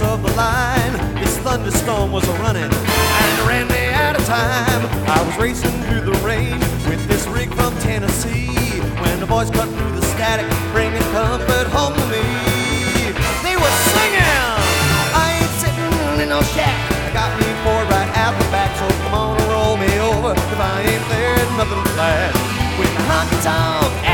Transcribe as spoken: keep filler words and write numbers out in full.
of the line. This thunderstorm was a-running and ran me out of time. I was racing through the rain with this rig from Tennessee when the voice cut through the static, bringing comfort home to me. They were singing, I ain't sitting in no shack. I got me four right out the back, so come on and roll me over. If I ain't there, nothing flat. With my honky tonk